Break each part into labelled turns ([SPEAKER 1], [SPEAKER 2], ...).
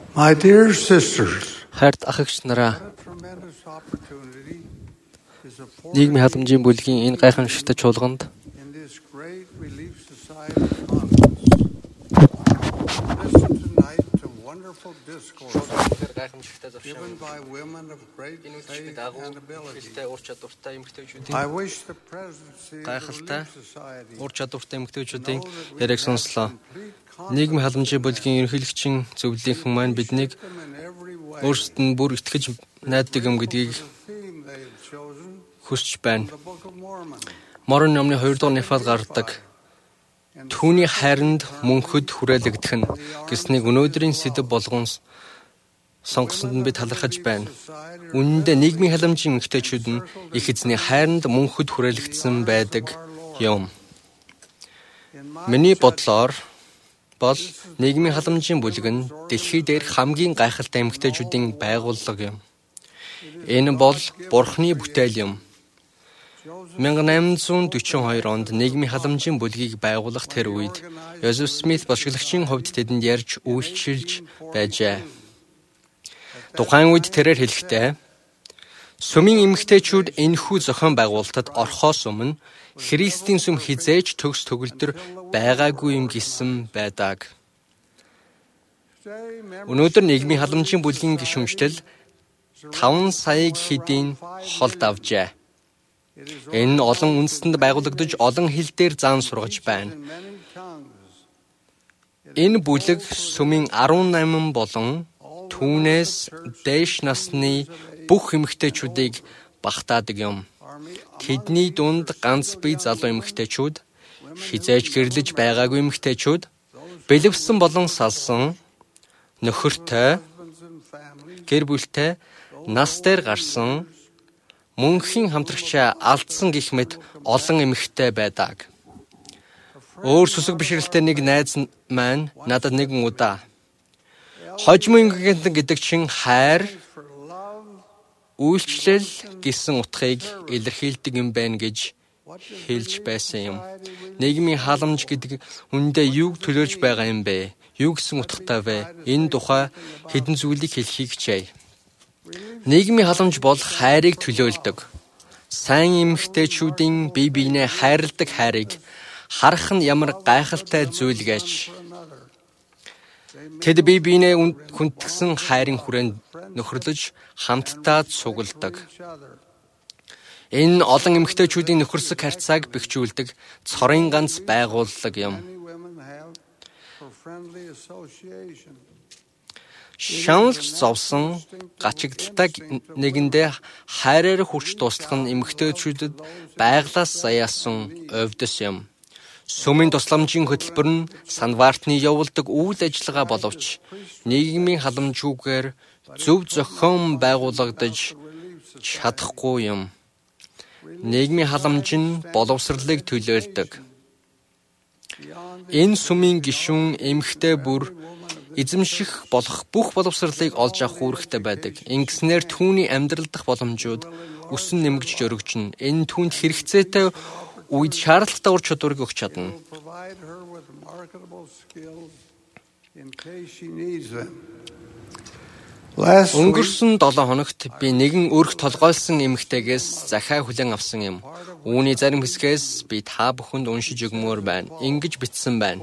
[SPEAKER 1] My dear sisters,
[SPEAKER 2] Хайрт ах эгч нараа,
[SPEAKER 1] what a tremendous opportunity is afforded
[SPEAKER 2] нийгмийн халамжийн бүлгийн энэ гайхамшигтай чуулганд
[SPEAKER 1] in this great Relief Society conference. Listen tonight to wonderful discourses given by women of great faith and ability. I wish the presidency of the
[SPEAKER 2] гайхалтай
[SPEAKER 1] Relief Society
[SPEAKER 2] ур чадвартай эмэгтэйчүүдийн яриаг сонслоо. Нийгмийн халамжийн бүлгийн ерөнхийлөгчийн зөвлөлийнхэн маань биднийг өөрсдөд нь бүр итгэж найддаг юм гэдгийг хүсэж байна. Морон номны 2 дугаар нэфад гардаг түүний хайранд мөнхөд хүрээлэгдэх нь гэснийг өнөөдрийн сэдэв болгон сонгосонд нь бид талархаж байна. Үнэн дээр нийгмийн халамжийн эмэгтэйчүүд нь их эзний хайранд мөнхөд хүрээлэгдсэн байдаг юм. Миний бодлоор бол нийгмийн халамжийн бүлэг нь дэлхий дээр хамгийн гайхалтай эмэгтэйчүүдийн байгууллага юм. Энэ бол Бурхны бүтээл юм. 1842 онд нийгмийн халамжийн бүлгийг байгуулах тэр үед Йозеф Смит бошиглагчийн хувьд тэдэнд ярьж үйлчилж байжээ. Тухайн үед тэрээр хэлэхдээ сүмийн эмэгтэйчүүд энэхүү зохион байгуулалтад орохоос өмнө Христийн сүм хизээж төгс төгөлдөр байгаагүй юм гэсэн байдаг. Өнөөдөр нийгмийн халамжийн бүлгийн гишүүнчлэл 5 саяг хэдийн холд авжээ. Энэ нь олон үндэстэнд байгуулагдаж олон хил дээр заан сургаж байна. Энэ бүлэг сүмийн 18 болон түүнээс дээш насны бүх эмэгтэйчүүдийг багтаадаг юм. Тэдний дунд ганц бие залуу эмэгтэйчүүд, хизээж гэрлэж байгаагүй эмэгтэйчүүд, бэлэвсэн болон салсан, нөхөртэй, гэр бүлтэй, нас дээр гарсан, мөнхийн хамтрагчаа алдсан гэх мэт олон эмэгтэй байдаг. Өөр сүсэг бишрэлтэй нэг найз маань надад нэгэн удаа хожим эмгэгэнтэн гэдэг чин хайр, үйлчлэл гэсэн утгыг илэрхийлдэг юм байна гэж хэлж байсан юм. Нийгмийн халамж гэдэг үндэ юуг төлөөлж байгаа юм бэ? Юу гэсэн утгатай вэ? Энэ тухай хэдэн зүйлийг хэлхийг хичээе. Нийгмийн халамж бол хайрыг төлөөлдөг. Сайн эмэгтэйчүүдийн бие биенээ хайрладаг хайрыг харах нь ямар гайхалтай зүйл гэж. Тэд бие биенээ хүндгсэн хайрын хүрээнд нөхөрлөж хамтдаа цугладаг. Энэ олон эмэгтэйчүүдийн нөхөрсөг харьцааг бэхжүүлдэг цорын ганц байгууллага юм. Шаналж зовсон гачигдaltaг нэгэндээ хайраар хүрч туслах нь эмэгтэйчүүдэд байглаас заяасан овдос юм. Сүмийн тусламжийн хөтөлбөр нь Санвартны явуулдаг үйл ажиллагаа боловч нийгмийн халамжгүйгээр зөв зохион байгуулагдаж чадахгүй юм. Нийгмийн халамж нь боловсролыг төлөөлдөг. Энэ сүмийн гишүүн эмэгтэй бүр эзэмших болох бүх боловсролыг олж авах үүрэгтэй байдаг. Ингэснээр түүний амьдрал дах боломжууд өсөн нэмэгдэж өргөжнө. Энэ түүнд хэрэгцээтэй үед шаардлагатай ур чадварыг өгч чадна. Өнгөрсөн 7 хоногт би нэгэн өрх толгойлсон эмэгтэйгээс захиа хүлээн авсан юм. Үүний зарим хэсгээс би та бүхэнд уншиж өгмөр байна. Ингэж бичсэн байна.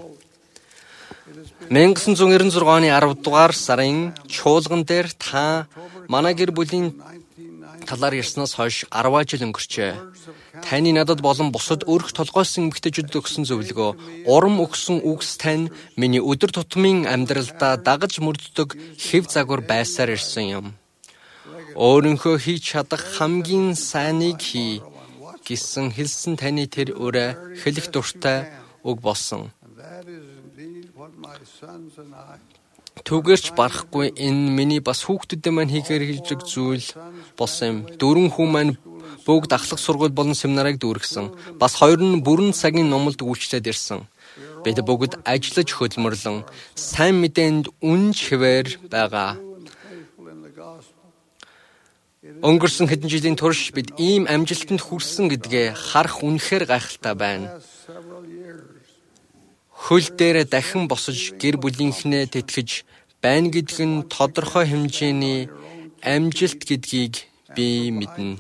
[SPEAKER 2] 1996 оны 10 дугаар сарын чуулган дээр та манай гэр бүлийн талаар ярьснаас хойш 10 жил өнгөрчээ. Таны надад болон бусад өрх толгойсон эмэгтэйчүүдэд өгсөн зөвлөгөө, урам өгсөн үгс тань миний өдөр тутмын амьдралдаа дагаж мөрддөг хэв загвар байсаар ирсэн юм. Өөрийнхөө хийж чадах хамгийн сайныг хий гэсэн хэлсэн таны тэр өрөө хэлэх дуртай үг болсон. Түгээрч барахгүй энэ миний бас хүүхдүүдтэй маань хийхээр хэлдэг зүйл болсон юм. 4 хүн маань бүгд ахлах сургууль болон семинарыг дүүргэсэн. Бас 2 нь бүрэн цагийн номлолд үйлчлээд ирсэн. Бид бүгд ажиллаж хөдөлмөрлөн сайн мэдээнд үнж хэвээр байгаа. Өнгөрсөн хэдэн жилийн турш бид ийм амжилтанд хүрсэн гэдгээ харах үнэхээр гайхалтай байна. Хөл дээр дахин босож гэр бүлийнхнээ тэтгэж байна гэдг нь тодорхой хэмжээний амжилт гэдгийг би мэднэ.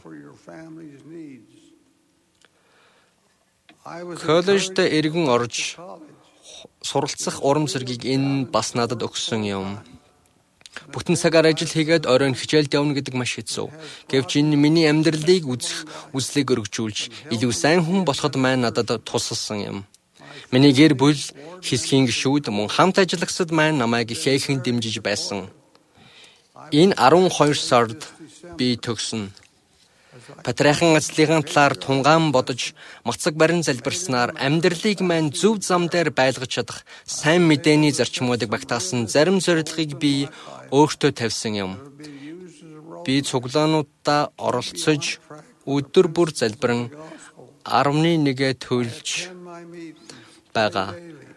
[SPEAKER 2] Коллежд эргэн орж суралцах урам зоригийг энэ бас надад өгсөн юм. Бүтэн цагаар ажил хийгээд оройн хичээлд явна гэдэг маш хэцүү. Гэвч энэ миний амьдралыг үзэх үзлийг өргөжүүлж, илүү сайн хүн болоход маань надад тусалсан юм. Миний гэр бүл, хэсгийн гишүүд, мөн хамт ажиллагчид маань намайг ихээхэн дэмжиж байсан. Энэ 12 сард би төгснө. Патрийхан ажлын талаар тунгаан бодож, мацаг барин залбирснаар амьдралыг маань зөв зам дээр байлгаж чадах сайн мэдээний зарчмуудыг багтаасан зарим зорилгыг би өөртөө тавьсан юм. Би цуглаануудаа оролцож, өдөр бүр залбиран 11-гээ төлж байгаа.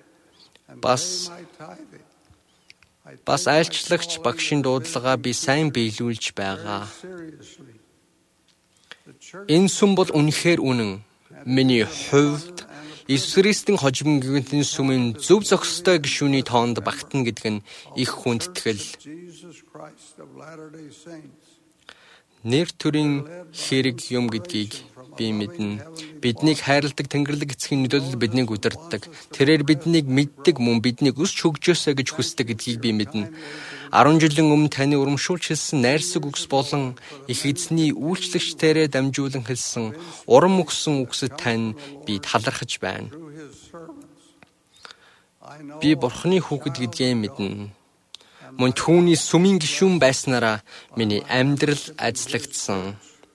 [SPEAKER 2] Бас айлчлагч багшийн дуудлагаа би сайн биелүүлж байгаа. Энэ сүм бол үнэхээр үнэн. Миний хувьд Иесус Христийн хожим гинтийн сүмийн зөв зохистой гишүүний тоонд багтана гэдэг нь их хүндэтгэл. Нэр төрийн хэрэг юм гэдгийг би мэднэ. Биднийг хайрладаг Тэнгэрлэг эцгийн нөлөөлөл биднийг удирддаг. Тэрээр биднийг мэддэг, мөн биднийг өсч хөгжөөсэй гэж хүсдэг гэдгийг би мэднэ. 10 жилийн өмнө таны урамшуулж хэлсэн найрсаг үгс болон их эзний үйлчлэгчдэрээ дамжуулан хэлсэн урам өгсөн үгсэд тань би талархаж байна. Би Бурхны хүүхэд гэдгээ мэднэ. Мөн түүний сүмийн гишүүн байснараа миний амьдрал ажиглагдсан.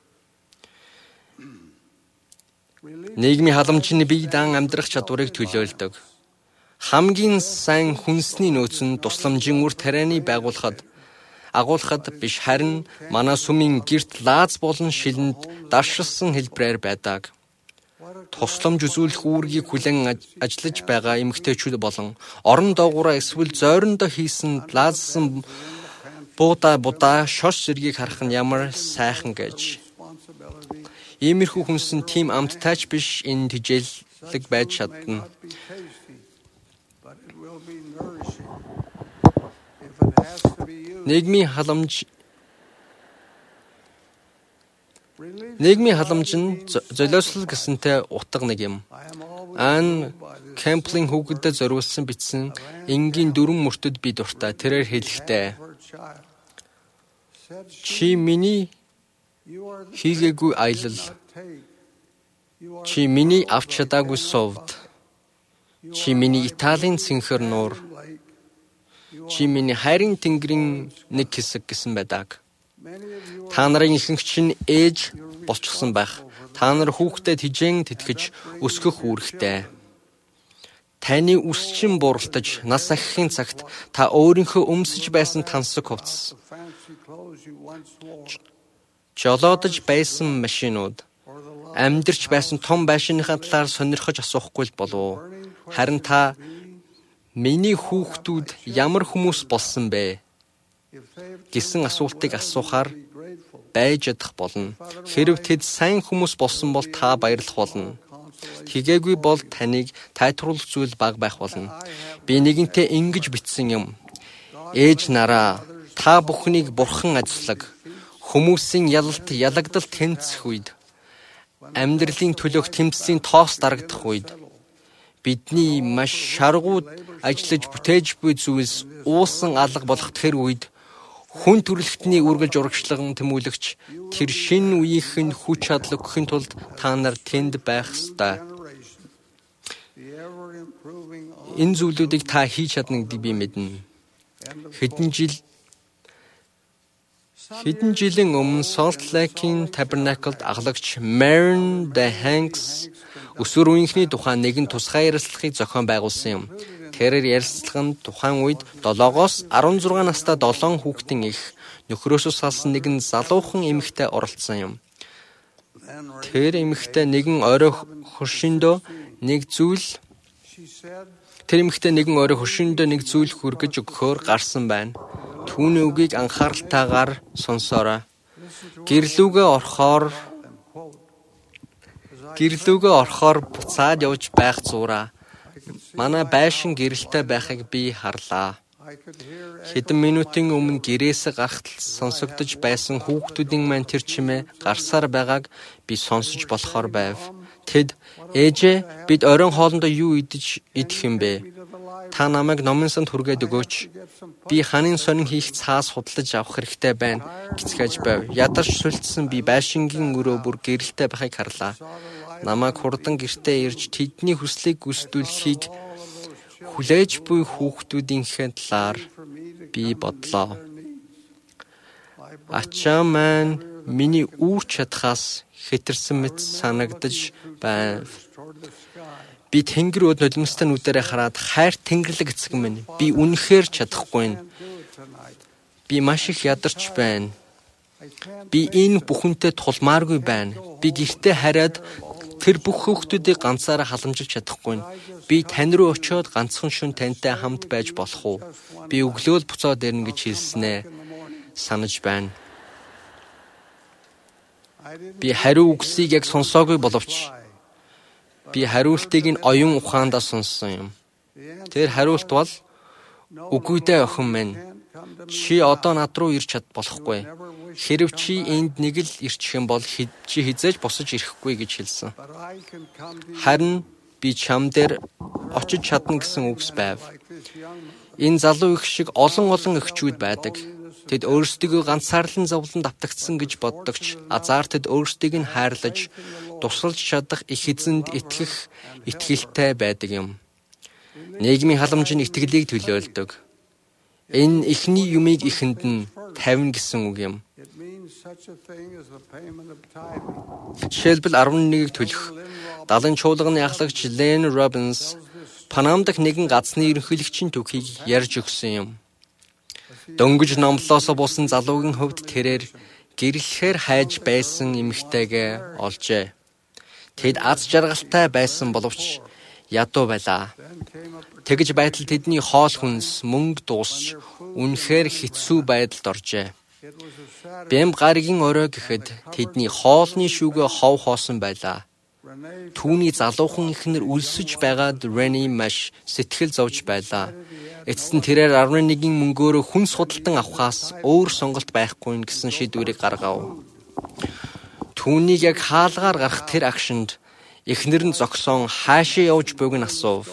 [SPEAKER 2] Нийгмийн халамж нь бие даан амьдрах чадварыг төлөөлдөг. Хамгийн сайн хүнсний нөөц нь тусламжийн үр тарианы агуулхад биш харин манай сүмийн гэрт лааз болон шилэнд даршилсан хэлбрээр байдаг. Тусламж үзүүлэх үүргийг хүлээн ажиллаж байгаа эмэгтэйчүүд болон орон доогуура эсвэл зойрондоо хийсэн лаазсан будаа шош зэргийг харах нь ямар сайхан гэж. Иймэрхүү хүнс нь тийм амттайч биш энэ тижээлэг байж чадна. Нийгмийн халамж нь золиослол гэсэнтэй утга нэг юм. Ан Кэмплийн хүүхдэд зориулсан бичсэн энгийн 4 мөртөд би дуртай. Тэрээр хэлэхдээ чи миний хийгээгүй аялал, чи миний авч чадаагүй совд, чи миний Италийн цэнхэр нуур, чи миний хайрын тэнгэрийн нэг хэсэг гэсэн байдаг. Та нарын ихэнх чинь ээж болчихсон байх. Та нар хүүхдэд хижээн тэтгэж өсгөх үүрэгтэй. Таны үсчин бууралтаж нас ахихын цагт та өөрийнхөө өмсөж байсан тансаг хувцас, жолоодож байсан машинууд, амьдарч байсан том байшинныхаа талаар сонирхож асуухгүй л болов уу? Харин та миний хүүхдүүд ямар хүмүүс болсон бэ гэсэн асуултыг асуухаар байж чадах болно. Хэрв тэд сайн хүмүүс болсон бол та баярлах болно. Хийгээгүй бол таныг тайтруулах зүйл бага байх болно. Би нэгэнтээ ингэж бичсэн юм. Ээж нараа, та бүхнийг Бурхан ажиллаг. Хүмүүсийн ялагдал тэнцэх үед, амьдралын төлөөх тэмцлийн тоос дарагдах үед, бидний маш шаргууд ажиллаж бүтээж буй зүйлс уусан алга болох тэр үед, хүн төрөлхтний үргэлж урагшлан тэмүүлэгч тэр шинэ үеийнхэн хүч чадал өгөхийн тулд та нар тэнд байх ёстой. Энэ зүйлүүдийг та хийж чадна гэдгийг би мэднэ. Хэдэн жилийн өмнө Salt Lake-ийн Tabernacle-д аглагч Maren De Hanks өсвөр үеийнхний тухайн нэгэн тусгай ярилцлагыг зохион байгуулсан юм. Тэрээр ярилцлаганд тухайн үед 7-оос 16 настай 7 хүүхдийн их нөхрөөсөө салсан нэгэн залуухан эмэгтэй оролцсон юм. Тэр эмэгтэй нэгэн орой хөршөндөө нэг зүйл хүргэж өгөхөөр гарсан байна. Түүний үгийг анхааралтайгаар сонсоорой. Гэрлүүгээ орохоор буцаад явж байх зураа. Манай байшин гэрэлтэй байхыг би харлаа. Хэдэн минутын өмнө гэрээсээ гарахтал сонсогдож байсан хүүхдүүдийн маань тэр чимээ гарсаар байгааг би сонсож болохоор байв. Тэд "Ээжээ, бид оройн хоолндоо юу идэх юм бэ? Та намайг номын санд хүргээд өгөөч. Би ханын сонин хийх цаас худалдаж авах хэрэгтэй байна" гэцгээж байв. Ядарч сүлдсэн би байшингийн өрөө бүр гэрэлтэй байхыг харлаа. Намайг хурдан гэртээ ирж тэдний хүслийг гүйцэтгүүлэхийг хүлээж буй хүүхдүүдийнхээ талаар би бодлоо. Ачаа маань миний үүрч чадхаас хэтэрсэн мэт санагдаж байв. Би тэнгэр өд нулимстай нүдэрээ хараад хайр тэнгэрлэг эцэг минь би үнэхээр чадахгүй нь. Би маш их ядарч байна. Би энэ бүхэнтэй тулмааргүй байна. Би гэртээ хараад тэр бүх хүүхдүүдийг ганцаараа халамжилж чадахгүй нь. Би тань руу очиод ганцхан шөнө тантай хамт байж болох уу? Би өглөөл буцаад ирнэ гэж хэлснээ санаж байна. Би хариу үгсийг яг сонсоогүй боловч би хариултыг нь оюун ухаандаа сонссон юм. Тэр хариулт бол "Үгүй дээ охин минь. Чи одоо над руу ирч чад болохгүй. Хэрэв чи энд нэг л ирчих юм бол чи хизээж босож ирэхгүй" гэж хэлсэн. Харин би чам дээр очиж чадна гэсэн үгс байв. Энэ залуу их шиг олон эхчүүд байдаг. Тэд өөрсдийгөө ганцаарлан зовлон давтагдсан гэж боддогч азар тэд өөрсдийг нь хайрлаж, тусалж чадах их эзэнд итгэх итгэлтэй байдаг юм. Нийгмийн халамж нь итгэлийг төлөөлдөг. Энэ эхний юмыг ихэнд нь тавина гэсэн үг юм. Жишээлбэл 11-ийг төлөх. Далайн чуулганы ахлагч Лен Робинс Панам дахь нэгэн газны ерөнхийлөгчийн түүхийг ярьж өгсөн юм. Дөнгөж номлоосоо бусан залуугийн хувьд тэрээр гэрлэхээр хайж байсан эмэгтэйгээ олжээ. Тэд аз жаргалтай байсан боловч ядуу байлаа. Тэгж байтал тэдний хоол хүнс, мөнгө дуусч үнэхээр хэцүү байдалд оржээ. Бэм гаригийн орой гэхэд тэдний хоолны шүүгээ хов хоосон байлаа. Түүний залуухан эхнэр үлсэж байгаад Рени маш сэтгэл зовж байлаа. Эцэст нь тэрээр 11-ийн мөнгөөрөө хүн судалдан авахаас өөр сонголт байхгүй гэсэн шийдвэрийг гаргав. Түүнийг яг хаалгаар гарах тэр агшинд эхнэр нь зогсоон хаашаа явж буйг нь асуув.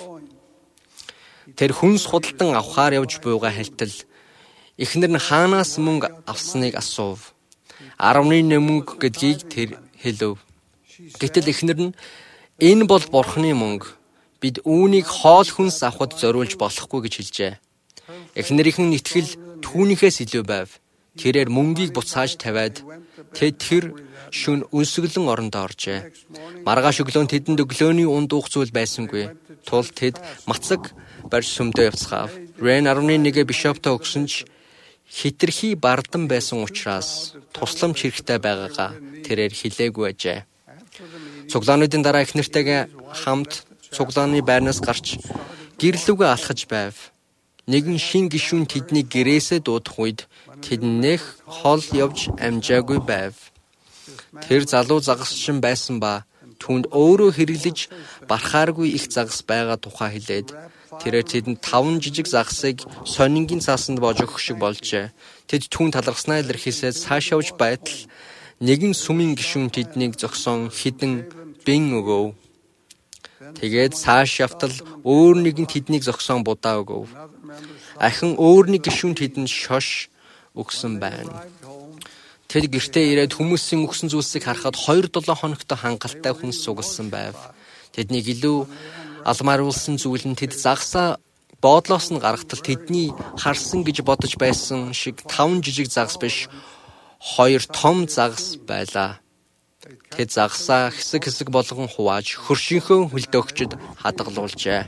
[SPEAKER 2] Тэр хүн судалдан авахаар явж буйгаа хэлтэл эхнэр нь хаанаас мөнгө авсныг асуув. 11 мөнгө гэдгийг тэр хэлв. Гэтэл эхнэр нь "Энэ бол Бурхны мөнгө. Бид үүнийг хоол хүнс авахд зориулж болохгүй" гэж хэлжээ. Эхнэрийнхэн итгэл түүнийхээс илүү байв. Тэрээр мөнгийг буцааж тавиад тэр шөнө өлсгөлэн орондоо оржээ. Маргааш өглөө тэдэнд өглөөний унд уух зүйл байсангүй. Тул тэд мацаг барьж сүмдөө явцгаав. Рен 11-гээ бишоптоо өгсөн ч хитрхи бардан байсан учраас тусламж хэрэгтэй байгаагаа тэрээр хэлээгүй ажээ. Цуглаануудын дараа эхнэртэйгээ хамт цуглааны байрнаас гарч гэрлүүгээ алхаж байв. Нэгэн шин гишүүн тэдний гэрээсээ дуудах үед тэднийх хол явж амжаагүй байв. Тэр залуу загасчин байсан ба түүнд өөрөө хэрэглэж барахааргүй их загас байгаа тухай хэлээд тэрээр тэдэнд 5 жижиг загасыг сонингийн цаасанд боож өгөх шиг болжээ. Тэд түүнд талархснаа илэрхийлээд цааш явж байтал нэгэн сүмийн гишүүн тэднийг зогсоон хідэн бэн өгөв. Тэгээд цааш явтал өөр нэгэн тэднийг зогсоон будаа өгөв. Ахин өөр нэг гишүүн тэдэнд шош өгсөн байна. Тэд гэртээ ирээд хүмүүсийн өгсөн зүйлсийг харахад 2-7 хоногт хангалттай хүнс сугалсан байв. Тэднийг илүү алмааруулсан зүйл нь тэд загсаа боодлоос нь гаргатал тэдний харсан гэж бодож байсан шиг 5 жижиг загас биш 2 том загас байлаа. Тэд загсаа хэсэг болгон хувааж хөршийнхөө хөлдөөгчд хадгалуулжээ.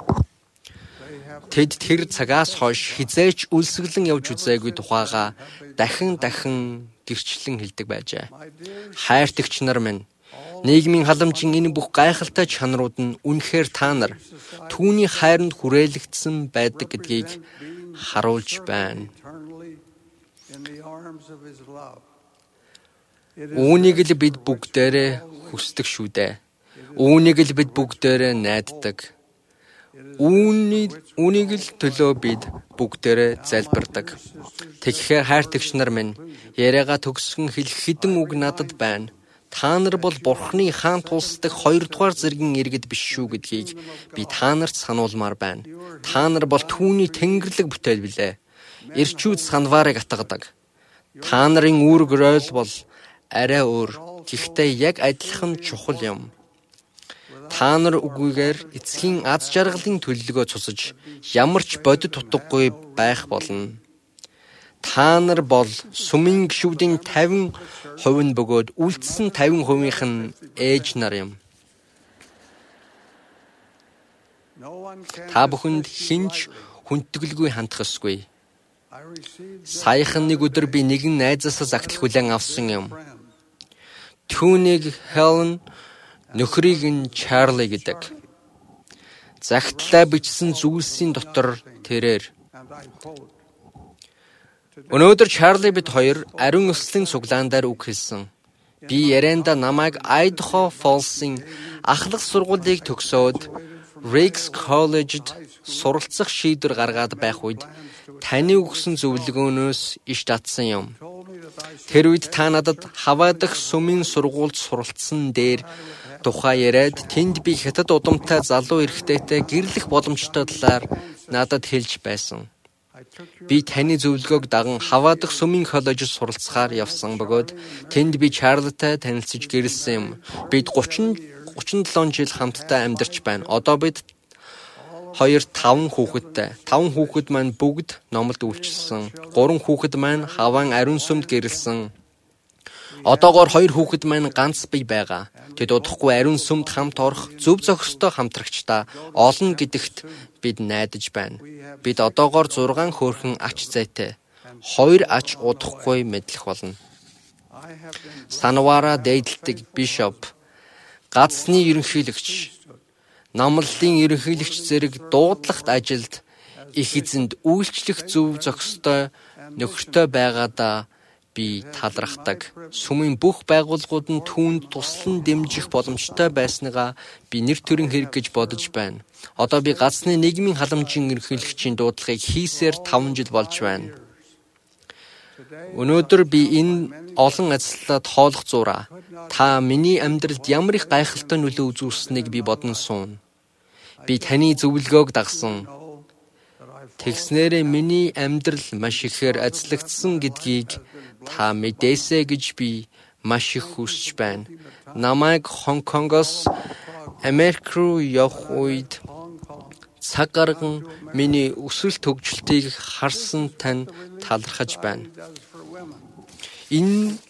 [SPEAKER 2] Тэд тэр цагаас хойш хизээч үлсгэлэн явж үзээгүй тухайга дахин гэрчлэн хэлдэг байжээ. Хайртагч нар минь, нийгмийн халамжийн энэ бүх гайхалтай чанарууд нь үнэхээр та нар түүний хайранд хүрээлэгдсэн байдаг гэдгийг харуулж байна. Үүнийг л бид бүгдээрээ хүсдэг шүү дээ. Үүнийг л бид бүгдээрээ найддаг. Үүнийг л төлөө бид бүгдээрээ залбирдаг. Тэгэхээр хайртагч нар минь, яриагаа төгсгөн хэлэх хэдэн үг надад байна. Та нар бол Бурхны хаан тулсдаг 2 дугаар зэргийн иргэд биш шүү гэдгийг би та нарт сануулмаар байна. Та нар бол түүний тэнгэрлэг бүтээл билээ. Ирчүүд санваарыг атгадаг. Та нарын үүрэг ройл бол арай өөр. Гэхдээ яг адилхан чухал юм. Та нар үгүйгээр эцгийн аз жаргалын төлөлгөө цуцаж ямар ч бодит утгагүй байх болно. Та нар бол сүмийн гишүүдийн 50% нь бөгөөд үлдсэн 50%-ийнх нь ээж нар юм. Та бүхэнд хинч хүндэтгэлгүй хандах ёсгүй. Саяхан нэг өдөр би нэгэн найзаасаа загтал хүлээн авсан юм. Түүнийг Хелен, нөхрийг нь Чарли гэдэг. Загтлаа бичсэн зүйлсийн дотор тэрээр өнөөдөр Чарли бид хоёр ариун өслийн цуглаан дээр үг хэлсэн. Би ярианда намайг Idaho Falls-ийн ахлах сургуулийг төгсөөд Riggs College-д суралцах шийдвэр гаргаад байх үед таны өгсөн зөвлөгөөнөөс иш татсан юм. Тэр үед та надад Хавай дахь сүмийн сургуульд суралцсан дээр тухай яриад тэнд би хятад удамтай залуу эрэгтэйтэй гэрлэх боломжтой талаар надад хэлж байсан. Би таны зөвлөгөөг даган Хавай дахь сүмийн коллежид суралцахаар явсан бөгөөд тэнд би Чарлитай танилцж гэрэлсэн юм. Бид 37 жил хамтдаа амьдарч байна. Одоо бид 5 хүүхэдтэй. 5 хүүхэд маань бүгд номлод үйлчилсэн. 3 хүүхэд маань Хавайн ариун сүмд гэрэлсэн. Одоогоор 2 хүүхэд маань ганц бие байгаа. Тэд удахгүй ариун сүмд хамт орох зөв зохистой хамтрагчдаа олно гэдэгт бид найдаж байна. Бид одоогоор 6 хөөрхөн ач зайтай. 2 ач удахгүй мэдлэх болно. Санавара дээдэлдэг бишоп, газны ерөнхийлөгч, намлалын ерөнхийлөгч зэрэг дуудлагт ажилд их эзэнд үйлчлэх зөв зохистой нөхөртэй байгаадаа би талархдаг. Сүмийн бүх байгууллагууд нь түүнд туслан дэмжих боломжтой байсныгаа би нэр төрийн хэрэг гэж бодож байна. Одоо би газны нийгмийн халамжийн ерөнхийлөгчийн дуудлагыг хийсээр 5 жил болж байна. Өнөөдөр би энэ олон ажлаад хоолох зураа. Та миний амьдралд ямар их гайхалтай нөлөө үзүүлсэнийг би бодон суун. Би таны зөвлөгөөг дагсан. Тэгснээрээ миний амьдрал маш ихээр ажиглагдсан гэдгийг та мэдээсэй гэж би маш их хүсэж байна. Намайг Хонконгоос Америк руу явах үед цаг гарган миний өсвөл төгжөлтийг харсан тань талархаж байна. Энэ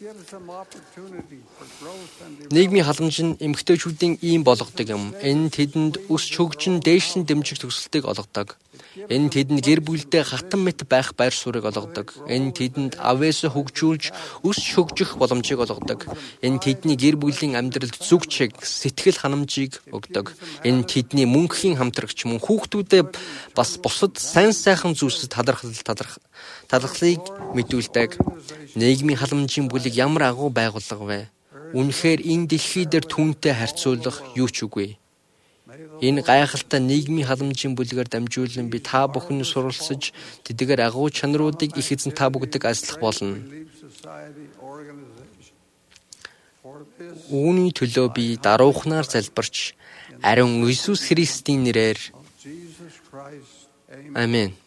[SPEAKER 2] нийгмийн халамж нь эмэгтэйчүүдийн ийм болгодог юм. Энэ тэдэнд өсч хөгжин дээшлэн дэмжих төсөлтийг олгодог. Энэ тэдэнд гэр бүлдээ хатан мэт байх байр суурийг олгодог. Энэ тэдэнд авьяасаа хөгжүүлж өсч хөгжих боломжийг олгодог. Энэ тэдний гэр бүлийн амьдралд зүг чиг, сэтгэл ханамжийг өгдөг. Энэ тэдний мөнхийн хамтрагч мөн хүүхдүүдэд бас бусад сайн сайхан зүйлсэд талархлыг мэдүүлдэг. Нийгмийн халамжийн бүлэг ямар агуу байгууллага вэ? Үнэхээр энэ дэлхий дээр түүнтэй харьцуулах юу ч үгүй. Энэ гайхалтай нийгмийн халамжийн бүлгээр дамжуулан би та бүхэн суралцж тэдгээр агуу чанаруудыг их эзэн та бүгдэг ажиглах болно. Үүний төлөө би даруухнаар залбирч ариун Иесус Христийн нэрээр Амен.